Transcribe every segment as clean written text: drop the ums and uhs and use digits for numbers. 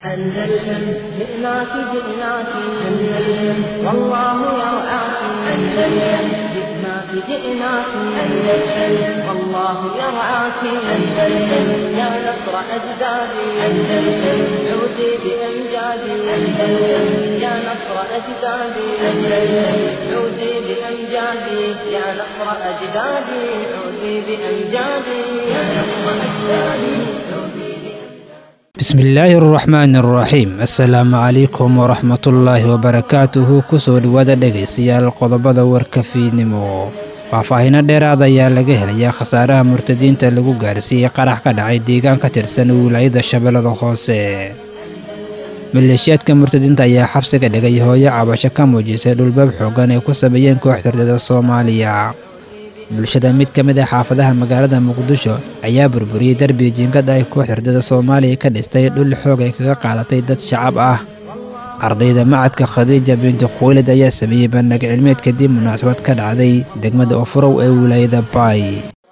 أندلسن جئناك جئناك أندلسن والله يرعاك أندلسن جئناك جئناك أندلسن والله يرعاك أندلسن يا نصر أجدادي أندلسن عودي بأمجادي أندلسن يا نصر أجدادي أندلسن عودي بأمجادي يا نصر أجدادي عودي بأمجادي يا نصر أجدادي عودي. بسم الله الرحمن الرحيم السلام عليكم ورحمة الله وبركاته kusoo dhawaada dhageystayaal qodobada warkafiinimo faahfaahin dheeraad ayaa laga helay khasaaraha murtadiinta lagu gaarsiiyay qarax ka dhacay deegaan ka tirsan wilaayada Shabeellada Hoose maleeshiyaadka murtadiinta ayaa xabsiga dhigay hooyo cabasho ka muujisay dhulbab xoogan ay ku sameeyeen kooxda Soomaaliya bulshada mid ka mid ah xaafadaha magaalada Muqdisho ayaa burburiyay darbi jiingad ay kooxda Soomaaliya ka dhistay dhul xoog ay kaga qaadatay dad shacab ah ardayda macadka Khadiija bint Khuwaylid ayaa sameeyay bandhig cilmiyeed kadib munaasabad ka dhacday degmada Ofurow ee wilaayada Bay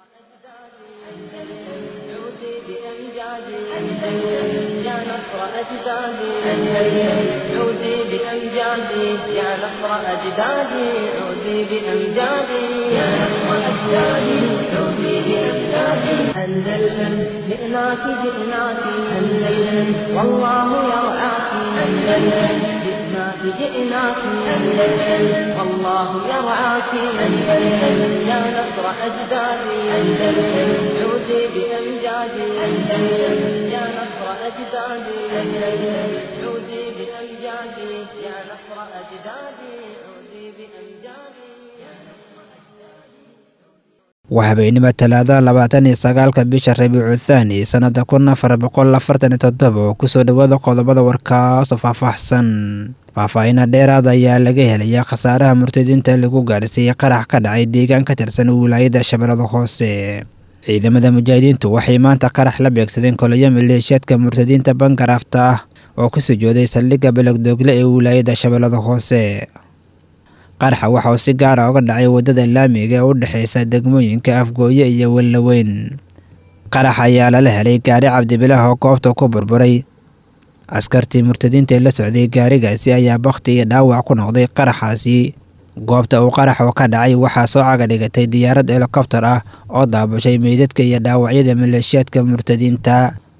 يا نصر أجدادي عودي بأمجادي يا نصر أجدادي عودي بأمجادي أندلسن جئناك جئناك أندلسن والله يرعاك أندلسن جئناك جئناك أندلسن والله يرعاك أندلسن يا نصر أجدادي أندلسن عودي بأمجادي أندلسن يا نصر أجدادي أندلسن عودي بأمجادي يا نصر أجدادي عودي بأمجادي وحبينما تلاذا 29 bisha Rabiicu Thaani sanada 1447 kusoo dhawaada qodobada warkaas faahfaahsan faahfaahin dheeraad ayaa laga helay khasaaraha murtadiinta lagu gaarsiiyay qarax ka dhacay deegaan ka tirsan wilaayada Shabeellada Hoose ciidamada mujaahidiintu waxay maanta qarax la beegsadeen kooxda maleeshiyaadka murtadiinta Bangarafta oo ku soo saldhigga Balagdoogle ee wilaayada Shabeellada Hoose qaraxa waxa uu si gaar ah uga dhacay wadada laamiga ee u dhaxaysa degmooyinka Afgooye iyo Walaweyn qaraxa ayaa la helay gaari Cabdibilaah oo goobta ku burburay askartii murtadiinta la socday gaarigaasi ayaa baqti iyo dhaawac ku noqday qaraxaasi goobta uu qaraxu ka dhacay waxaa soo caga dhigatay diyaarad helicopter ah oo daabushay meydadka iyo dhaawacyada maleeshiyaadka murtadiinta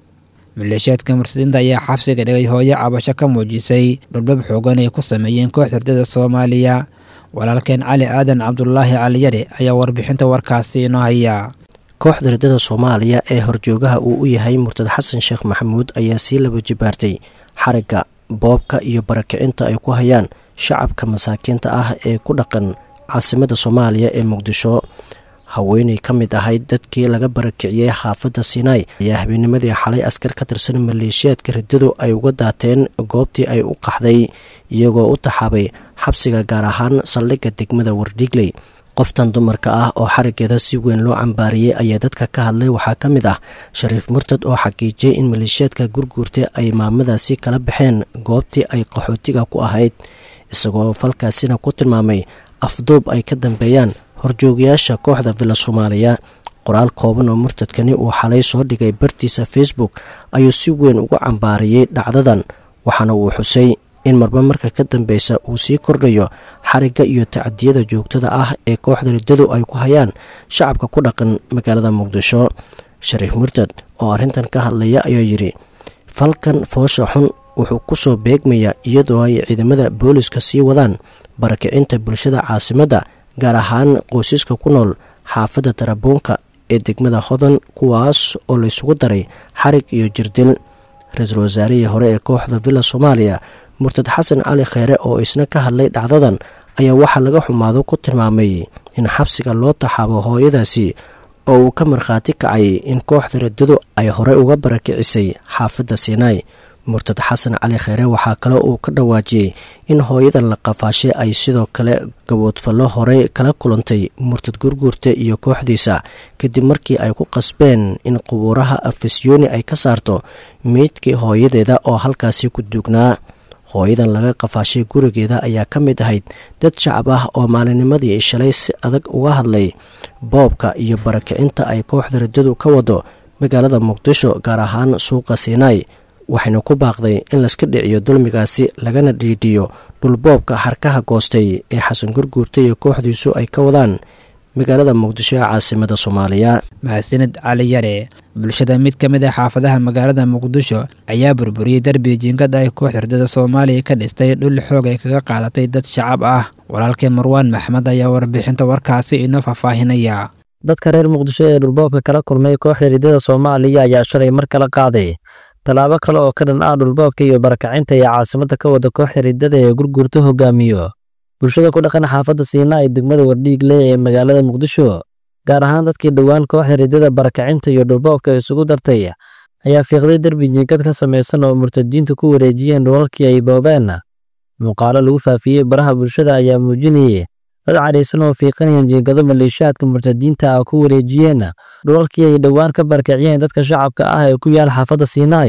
ayaa xabsiga dhigay hooyo cabasho ka muujisay dhulbab xoogan ay ku sameeyeen kooxda Soomaaliya walaalkeen Cali Aadan Cabdullaahi Cali Yare ayaa warbixinta warkaasi inoo haya kooxda ridada Soomaaliya ee horjoogaha uu u yahay Murtad Xasan Sheekh Maxamuud ayaa si laba jibaartay xariga boobka iyo barakicinta ay ku hayaan shacabka masaakiinta ah ee ku dhaqan caasimada Soomaaliya ee Muqdisho haweeney ka mid ahayd dadkii laga barakiciyay xaafadda Sinai ayaa habeennimadii xalay askar ka tirsan maleeshiyaadka ridadu ay uga daateen goobtii ay u qaxday iyagoo u taxaabay xabsiga gaar ahaan saldhigga degmada Wardhigley qoftan dumarka ah oo xarigeeda si weyn loo cambaariyay ayaa dadka ka hadlay waxaa ka mid ah Shariif Murtad oo xaqiijiyay in maleeshiyaadka gurguurtay ay maamadaasi kala baxeen goobtii ay qaxootiga ku ahayd isagoo falkaasina ku tilmaamay afduub ay ka dambeeyaan horjoogayaasha kooxda Villa Soomaaliya qoraal kooban oo murtadkani uu xalay soo dhigay bartiisa Facebook ayuu si weyn uga cambaariyay dhacdadan waxaana uu xusay in marba marka ka dambeysa uu sii kordhayo xariga iyo tacadiyada joogtada ah ee kooxda ridadu ay ku hayaan shacabka ku dhaqan magaalada Muqdisho Shariif Murtad oo arrintan ka hadlaya ayaa yiri falkan foosha xun wuxuu ku soo beegmaya iyadoo ay ciidamada booliska sii wadaan barakicinta bulshada caasimadda gaar ahaan qoysaska ku nool xaafadda Taraboonka ee degmada Hodan kuwaas oo la isugu daray xarig iyo jirdil ra'iisul wasaarihii hore ee kooxda Villa Soomaaliya Murtad Xasan Cali Kheyre oo isna ka hadlay dhacdadan ayaa waxa laga xumaado ku tilmaamay in xabsiga loo taxaabo hooyadaasi oo uu ka markhaati kacay in kooxda ridadu ay hore uga barakicisay xaafadda Sinai Murtad Xasan Cali Kheyre waxaa kale uu ka dhawaajiyay in hooyadan la qafaashay ay sidoo kale gaboodfallo hore kala kulantay Murtad Gurguurta iyo kooxdiisa kadib markii ay ku qasbeen in qubuuraha Afisyooni ay ka saarto meydkii hooyadeeda oo halkaasi ku duugnaa hooyadan laga qafaashay gurigeeda ayaa ka mid ahayd dad shacab ah oo maalinimadii shalay si adag uga hadlay boobka iyo barakicinta ay kooxda ridadu ka wado magaalada Muqdisho gaar ahaan suuqa Sinai waxayna ku baaqday in layska dhiciyo dulmigaasi lagana dhiidhiyo dhulboobka harkaha goostay ee xasan gurguurta iyo kooxdiisu ay ka wadaan magaalada muqdisho ee caasimada soomaaliya. mahadsanid cali yare. bulshada mid ka mid ah xaafadaha magaalada muqdisho ayaa burburiyey darbi jiingad ay kooxda ridada soomaaliya ka dhistay dhul xoog ay kaga qaadatay dad shacab ah. walaalkay marwaan maxmed ayaa warbixinta warkaasi inoo faahfaahinaya. dadka reer muqdisho ee dhulboobka kala kulmay kooxda ridada soomaaliya ayaa shalay mar kala qaaday tallaabo kale oo ka dhan ah dhulboobka iyo barakacinta ee caasimada ka wada kooxda ridada ee gurguurta hogaamiyo. bulshada ku dhaqan xaafadda Siinaa ee degmada Wardhiigle ee magaalada Muqdisho, gaar ahaan dadkii dhawaan kooxda ridada barakacinta iyo dhulboobka isugu dartay, ayaa fiiqday darbi jiingad ka samaysan oo murtadiintu ku wareejiyeen dhulalkii ay boobeen. muuqaalo lagu faafiyey baraha bulshada ayaa muujinayay dad cadhaysan oo fiiqanayeen jiingado maleeshiyaadka murtadiinta ah ku wareejiyeen dhulalkii ay dhawaan ka barakiciyeen dadka shacabka ah ee ku yaal xaafadda Siinaa.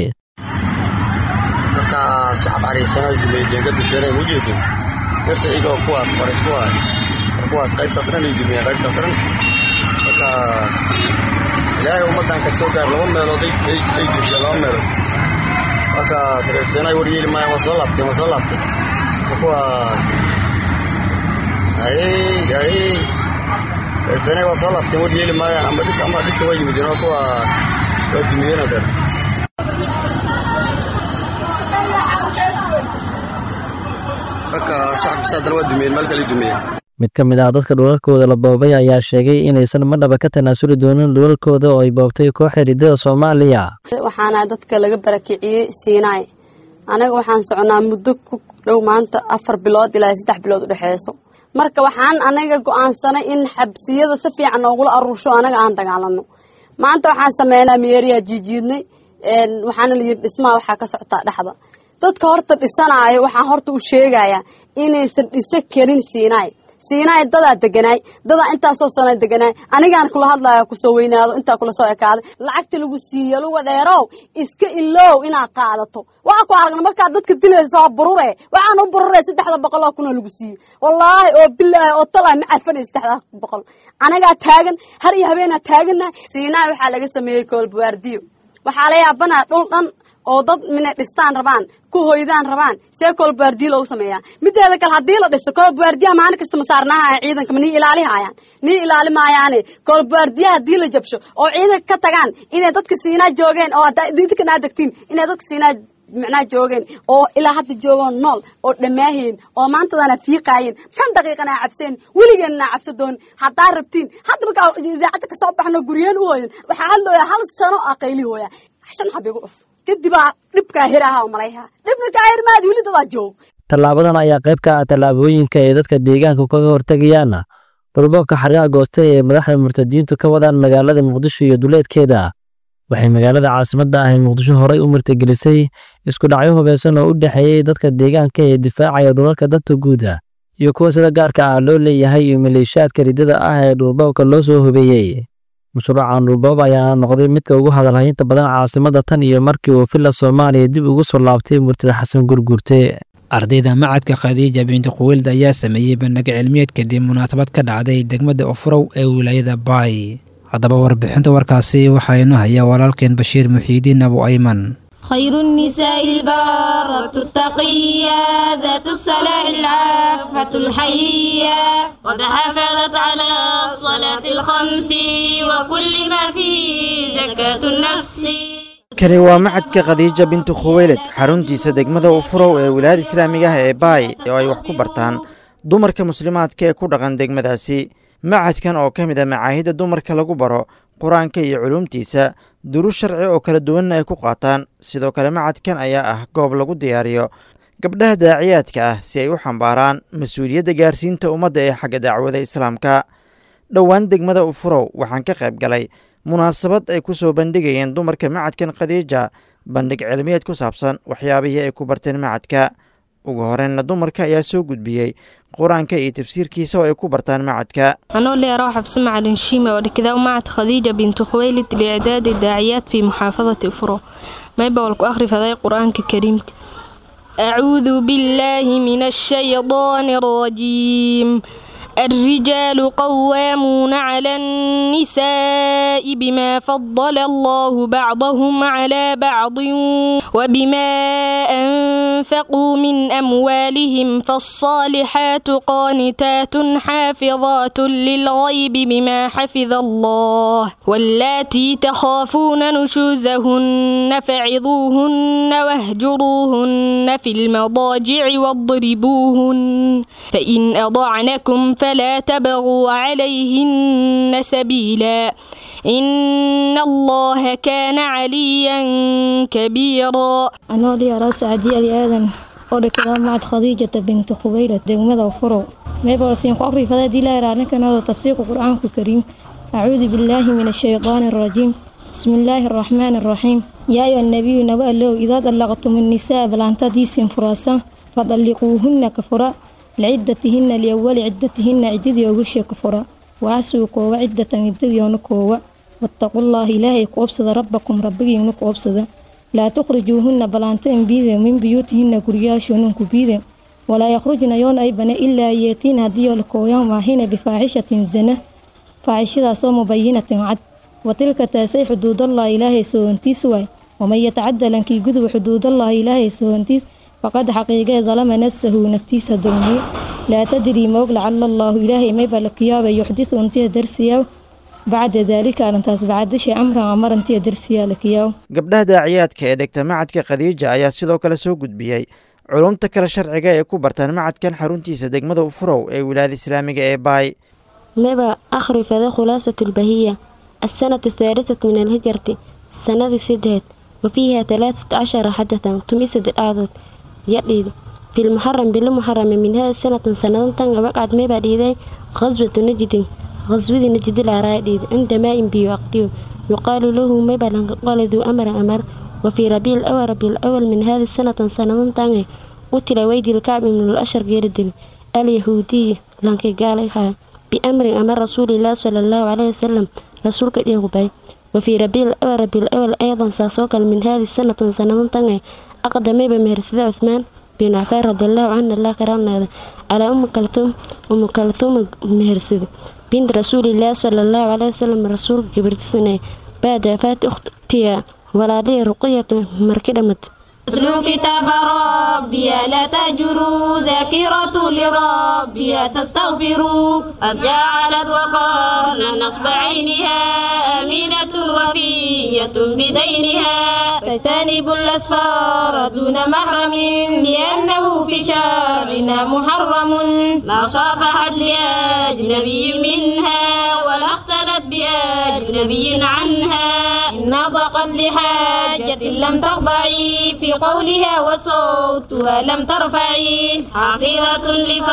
shacab cadhaysan oo jiingada saaray wajiyada sirta iyaga kuwaas kuwaas qaybtaas dhan ay dumiyeen qaybtaas dhan markaas ilaahay ummadan ka soo gaar laba meelood ay dushay laba meelood markaas reesanay waryeeli maayaan waa soo laabtay kuwaas reesanay waa soo laabtay waryeeli maayaan ama dhis way yimideen kuwaas waa dumiyeen adeer. mid ka mid ah dadka dhulalkooda la boobay ayaa sheegay inaysan madhaba ka tanaasuli doonin dhulalkooda oo ay boobtay kooxda ridada Soomaaliya. waxaana dadka laga barakiciyay Siinaa. anaga waxaan soconaa muddo ku dhow maanta 4 bilood ilaa 3 bilood u dhaxayso. marka waxaan anaga go'aansanay in xabsiyada si fiican ugu aruursho anaga aan dagaalano. maanta waxaan sameeynaa meeriya jijiidnay waxaana la yiri dhismaha waxa ka socota dhaxda. dadka horta dhisanaayo waxaan horta u sheegayaa inaysan dhisa karin Siinaa dada deganay dada inta soo sano deganay anigaan kula hadlayo ku soo weynaado inta kula soo ekaaday lacagta lagu siiyo lagu dheerow iska iloow ina qaadato waxa ku aragna marka dadka dilayso burure waxaan u burure 300 kun lagu siiyo wallahi oo billahi oo talaa ma arfanay 300 anaga taagan har iyo habeena taagana Siinaa waxa laga sameeyay koolbaardiyo waxa la yaabanaa dhul dhan oo dad minay dhistaan rabaan ku hoydaan rabaan see koolbaardiyo loo sameeyaa mideeda kale hadii la dhiso koolbaardiyo maalin kasta ma saarnaa ciidanka ni ilaali maayaan koolbaardiyo hadii la jabsho oo ciidanka ka tagaan inay dadka Siinaa joogeen oo dadka naadagtiin inay dadka Siinaa macnaa joogeen oo ilaa hadda joogan nool oo dhamaahin oo maantadana fiiqaayeen 5 daqiiqana cabseen wiligeena cabsadoon hadaa rabtiin hadda marka idaacada ka soo baxno guriyeen u hooyeen waxa hadlooya hal sano aqayli hooya xashan xabigu kadibaa dhibka hiraha oo malayha dhibka hirmaad wili dad joog. tallaabadan ayaa qayb ka ah tallaabooyinka ay dadka deegaanka kaga hortagayaan dhulboobka xargaha goostay ee madaxda murtadiintu ka wadaan magaalada Muqdisho iyo duleedkeeda. waxay magaalada caasimadda ah ee Muqdisho horay u martigelisay isku dhacyo hubeysan oo u dhaxeeyay dadka deegaanka ee difaacaya dhulalka dadka guud iyo kuwa sida gaarka ah loo leeyahay iyo maleeshiyaadka ridada ah ee dhulboobka loo soo hubeeyay. mashruucan dhulboob ayaa noqday midka ugu hadalhaynta badan caasimada tan iyo markii uu filla Soomaaliya dib ugu soo laabtay murtada xasan gurguurte. ardayda macadka Khadiija binti Quwaylid ayaa sameeyay bandhig cilmiyeed kadib munaasabad ka dhacday degmada Ofrow ee wilaayada Baay. haddaba warbixinta warkaasi waxaa inoo haya walaalkeen Bashiir Muxiidiin Abu Ayman. خير النساء البارة التقية ذات الصلاح العافة الحية قد حافظت على الصلاة الخمس وكل ما فيه زكاة النفس. kani waa macadka Khadiija binti Khuwaylid xaruntiisa degmada Ofrow ee wilaayada Islaamiga ah ee Baay oo ay wax ku bartaan dumarka muslimaadka ee ku dhaqan degmadaasi. macadkan oo ka mid ah macaahida dumarka lagu baro quraanka iyo culumtiisa duruus sharci oo kala duwan ay ku qaataan. sidoo kale macadkan ayaa ah goob lagu diyaariyo gabdhaha daaciyaadka ah si ay u xambaaraan mas'uuliyadda gaarsiinta ummadda ee xagga dacwada islaamka. dhowaan degmada Ofrow waxaan ka qayb galay munaasabad ay ku soo bandhigayeen dumarka macadkan Khadiija bandhig cilmiyeed ku saabsan waxyaabihii ay ku barteen macadka. ugu horreynna dumarka ayaa soo gudbiyey quraanka iyo tafsiirkiisa oo ay ku bartaan macadka. أنا اللي أروح أبسم على الشيمة وكذا ومعت خديجة بنت خويلد لإعداد الداعيات في محافظة أفرو ما يبغى آخر في هذا القرآن الكريم. أعوذ بالله من الشيطان الرجيم. الرجال قوامون على النساء بما فضل الله بعضهم على بعض وبما أنفقوا من أموالهم فالصالحات قانتات حافظات للغيب بما حفظ الله واللاتي تخافون نشوزهن فعظوهن واهجروهن في المضاجع واضربوهن فإن أضعنكم فلا تبغوا عليهن سبيلا إن الله كان عليا كبيرا. أنا لي رأس عدي آدم أولك معت خديجة بنت خويلد دمدا وفرو ما يبغى قري فذا دي لا رأنا كان هذا تفسير القرآن الكريم. أعوذ بالله من الشيطان الرجيم. بسم الله الرحمن الرحيم. يا أيها النبي نبأ له إذا طلقتم النساء فلن تديسن فراسا فطلقوهن كفرا لعدتهن لأول عدتهن عددي وغش كفرا وعسوا كوا عدة عددي ونكوا واتقوا الله إلهي كوبسد ربكم ربكي ونكوبسد لا تخرجوهن بلانتين بيذا من بيوتهن كرياشون كبيذا ولا يخرجن يون أي بنا إلا ياتين هديو لكويان واهين بفاحشة زنا فاحشة سو مبينة عد وتلك تاسي حدود الله إلهي سوانتيس واي ومن يتعدى لنكي قدو حدود الله إلهي سوانتيس فقد حقيقة ظلم نفسه نفتيس الدنيا لا تدري موق لعل الله إلهي ما يبالك يابا يحدث انتي درسيا بعد ذلك أنتاس بعد شيء أمر انتي درسيا لك ياو. gabdhaha daaciyaadka ee dhigta macadka Khadiija ayaa sidoo kale soo gudbiyay culumta kala sharciga ee ku bartaan macadkan xaruntiisa degmada Ufurow ee wilaayada Islaamiga ee Baay. مبا أخرج هذا خلاصة البهية السنة الثالثة من الهجرة سنة سدهت وفيها 13 حدثا تميسد الأعضاء يأتي في المحرم بالمحرم من هذه السنة سنة وقعت مبا لذي غزوة نجد غزوة نجد العرائد عند ماء بيوقتيه يقال له مبا قال ذو أمر وفي ربيع الأول من هذه السنة سنة قتل ويدي الكعب من الأشر جيردن اليهودي لانك قالها بأمر رسول الله صلى الله عليه وسلم رسولك اليهوبي وفي ربيع الأول أيضا ساسوكا من هذه السنة سنة أقدم بمهرسد عثمان بن عفان رضي الله عنه الله كرامنا على أم كلثوم مهرسد بنت رسول الله صلى الله عليه وسلم رسول كبرت سنة بعد وفاة أختها ولا لي رقية مركدمت اتلو كتاب ربي لا تهجروا ذاكرة لربي تستغفروا قد جعلت وقرن نصب عينها أمينة وفية بدينها تجتنب الأسفار دون محرم لأنه في شرعنا محرم ما صافحت لأجنبي منها ولا اختلت بأجنبي عنها إن ضاقت لحاجة لم تخضعي في قولها وصوتها لم ترفعي حافظة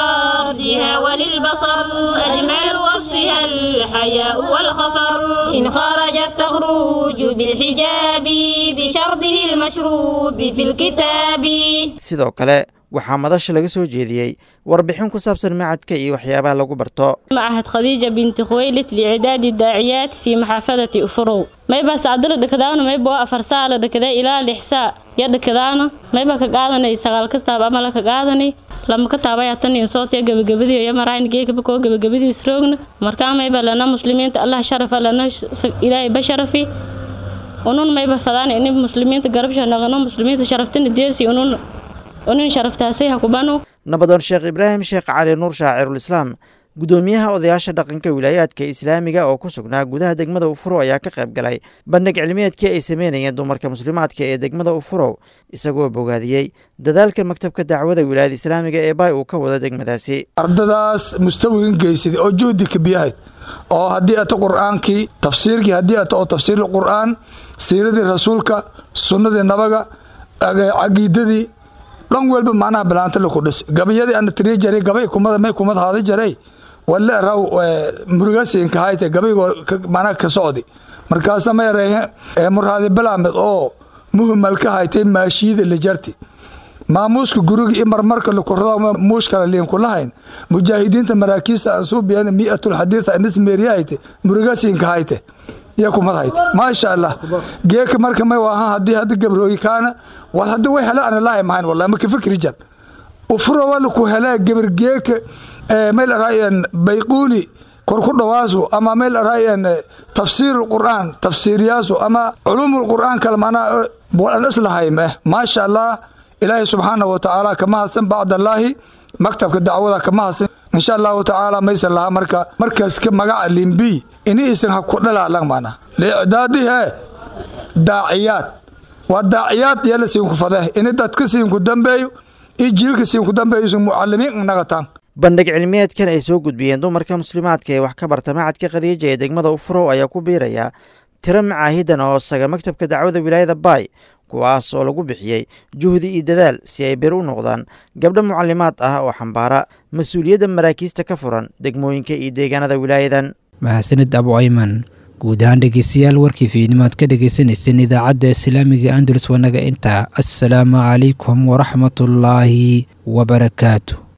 لفرجها وللبصر أجمل وصفها الحياء والخفر إن خرجت تخرج بالحجاب بشرطه المشروط في الكتاب. sidoo kale waxaa madasha laga soo jeediyay warbixin ku saabsan macadka iyo waxyaabaha lagu barto. معهد خديجة بنت خويلد لإعداد الداعيات في محافظة أفرو ما يبقى سعدل دكدان ما يبقى أفرسال دكدا إلى الإحساء يا دكدان ما يبقى كقاعدني سقال كستاب عمل كقاعدني لما كتابة يعطني صوت يا جبدي يا مراين جيك بكو جبدي سرقنا مركان ما يبقى لنا مسلمين الله شرف لنا إلى بشرفي ونون ما يبقى فلان إن مسلمين تقربش نغنو مسلمين شرفتني ديسي ونون شرفتاسي هكوبانو. nabadoon sheekh ibraahim sheekh cali nuur shaacirul islaam gudoomiyaha odayaasha dhaqanka wilaayadka islaamiga oo ku sugnaa gudaha degmada Ufurow ayaa ka qayb galay bandhig cilmiyeedkii ay sameynayeen dumarka muslimaadka ee degmada Ufurow isagoo bogaadiyey dadaalka maktabka dacwada wilaayada islaamiga ee Baay uu ka wada degmadaasi. ardadaas mustawiin geysay oo joodi ka biyahay oo haddii aad quraankii tafsiirkii haddii aad tafsiir quraan siiradii rasuulka sunnadii nabaga aqeedadii dhan walba macnaha balaanta la ku dhis gabayadii aan tiri jaray gabay kumada haadi jaray wala raw murugaasiin ka haytay gabaygo macnaha ka socdi markaas ma yareeyay muraadi balaamed oo muhimal ka haytay maashida la jarti maamuuska guriga marmarka la korada muushkala leen ku lahayn mujaahidiinta maraakiista aan soo biyaan 100 hadith aan ismeeriyayte murugaasiin ka haytay يا كم هاي ما شاء الله جيك مركب ما وها هدي هدي قبروي كان وهدي وين هلا أنا لاي معين والله ما كفكر رجال ufuro wala ku helaa gabargeeka meel raayaan bayquuli korku dhawaaso ama meel raayaan tafsiir alquran tafsiiriyaaso ama culumul quran kalmana bolan islahayma ma sha Allah ilaahi subhanahu wa ta'ala kama hasan ba'dallahi maktabka dacwada kama hasan in sha Allah ta'ala maysan laha markaas ka magaca limbi inaysan ha ku dhalaalan maana li'daadiha daaciyad wa daaciyad yala siin ku faday in dadka siin ku dambeeyo jiilka siin ku dambeeyo muallimiin nagatan bandhig cilmiyeedkan ay soo gudbiyeen dumarka muslimaadka ee wax ka barta macadka Khadiija ee degmada Ufurow ayaa ku biiraya tiro macaahidan oo saga maktabka dacwada wilaayada Baay kuwaas oo lagu bixiyay juhdi iyo dadaal si ay bir u noqdaan gabdho mucallimaad ah oo xambaara mas'uuliyadda maraakiista ka furan degmooyinka iyo deegaanada wilaayadan. mahadsanid Abu Ayman. guud ahaan dhegeystayaal warkii fiidnimaad ka dhegeysanaysan idaacadda islaamiga Andalus wanaga inta. assalaamu calaykum waraxmatullaahi wabarakaatuh.